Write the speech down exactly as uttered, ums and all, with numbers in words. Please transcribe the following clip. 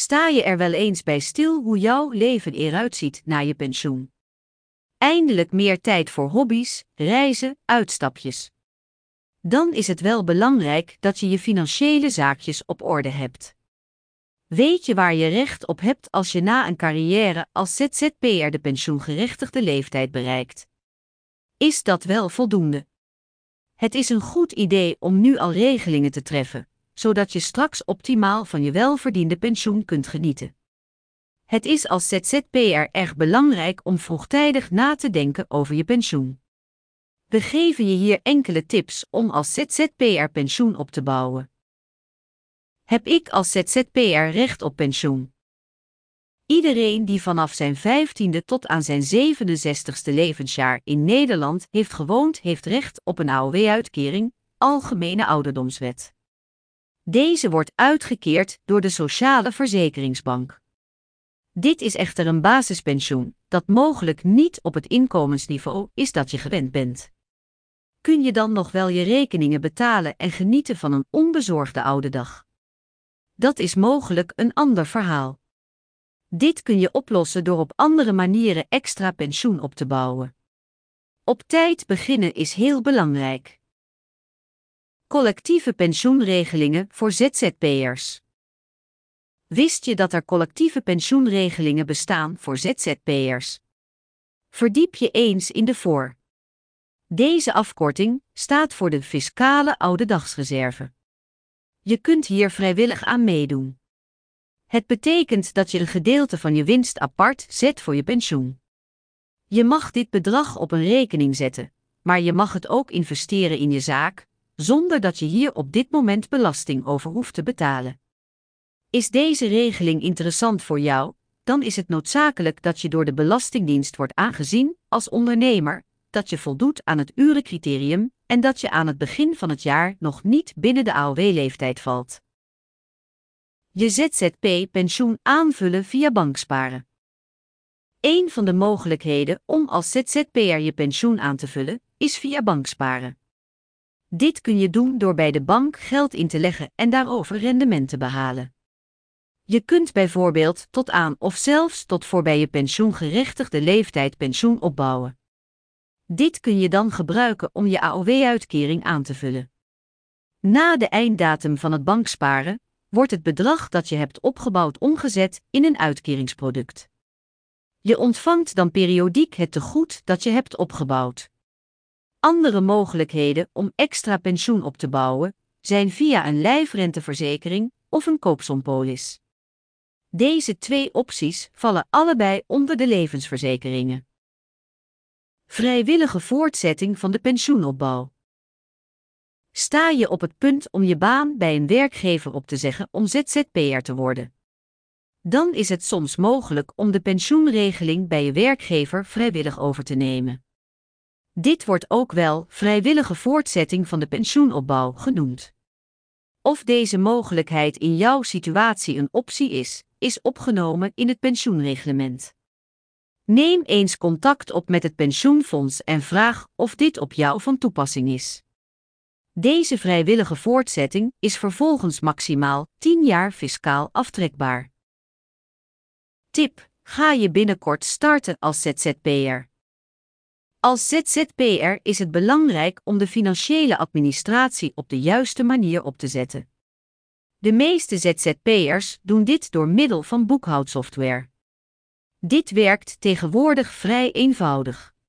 Sta je er wel eens bij stil hoe jouw leven eruit ziet na je pensioen? Eindelijk meer tijd voor hobby's, reizen, uitstapjes. Dan is het wel belangrijk dat je je financiële zaakjes op orde hebt. Weet je waar je recht op hebt als je na een carrière als Z Z P'er de pensioengerechtigde leeftijd bereikt? Is dat wel voldoende? Het is een goed idee om nu al regelingen te treffen, zodat je straks optimaal van je welverdiende pensioen kunt genieten. Het is als Z Z P'er erg belangrijk om vroegtijdig na te denken over je pensioen. We geven je hier enkele tips om als Z Z P'er pensioen op te bouwen. Heb ik als Z Z P'er recht op pensioen? Iedereen die vanaf zijn vijftiende tot aan zijn zevenenzestigste levensjaar in Nederland heeft gewoond, heeft recht op een A O W-uitkering, Algemene Ouderdomswet. Deze wordt uitgekeerd door de Sociale Verzekeringsbank. Dit is echter een basispensioen, dat mogelijk niet op het inkomensniveau is dat je gewend bent. Kun je dan nog wel je rekeningen betalen en genieten van een onbezorgde oude dag? Dat is mogelijk een ander verhaal. Dit kun je oplossen door op andere manieren extra pensioen op te bouwen. Op tijd beginnen is heel belangrijk. Collectieve pensioenregelingen voor Z Z P'ers. Wist je dat er collectieve pensioenregelingen bestaan voor Z Z P'ers? Verdiep je eens in de voor. Deze afkorting staat voor de Fiscale Oudedagsreserve. Je kunt hier vrijwillig aan meedoen. Het betekent dat je een gedeelte van je winst apart zet voor je pensioen. Je mag dit bedrag op een rekening zetten, maar je mag het ook investeren in je zaak, zonder dat je hier op dit moment belasting over hoeft te betalen. Is deze regeling interessant voor jou, dan is het noodzakelijk dat je door de Belastingdienst wordt aangezien als ondernemer, dat je voldoet aan het urencriterium en dat je aan het begin van het jaar nog niet binnen de A O W-leeftijd valt. Je Z Z P-pensioen aanvullen via banksparen. Een van de mogelijkheden om als Z Z P'er je pensioen aan te vullen, is via banksparen. Dit kun je doen door bij de bank geld in te leggen en daarover rendement te behalen. Je kunt bijvoorbeeld tot aan of zelfs tot voor bij je pensioengerechtigde leeftijd pensioen opbouwen. Dit kun je dan gebruiken om je A O W-uitkering aan te vullen. Na de einddatum van het banksparen wordt het bedrag dat je hebt opgebouwd omgezet in een uitkeringsproduct. Je ontvangt dan periodiek het tegoed dat je hebt opgebouwd. Andere mogelijkheden om extra pensioen op te bouwen zijn via een lijfrenteverzekering of een koopsompolis. Deze twee opties vallen allebei onder de levensverzekeringen. Vrijwillige voortzetting van de pensioenopbouw. Sta je op het punt om je baan bij een werkgever op te zeggen om Z Z P'er te worden? Dan is het soms mogelijk om de pensioenregeling bij je werkgever vrijwillig over te nemen. Dit wordt ook wel vrijwillige voortzetting van de pensioenopbouw genoemd. Of deze mogelijkheid in jouw situatie een optie is, is opgenomen in het pensioenreglement. Neem eens contact op met het pensioenfonds en vraag of dit op jou van toepassing is. Deze vrijwillige voortzetting is vervolgens maximaal tien jaar fiscaal aftrekbaar. Tip: ga je binnenkort starten als Z Z P'er? Als Z Z P'er is het belangrijk om de financiële administratie op de juiste manier op te zetten. De meeste Z Z P'ers doen dit door middel van boekhoudsoftware. Dit werkt tegenwoordig vrij eenvoudig.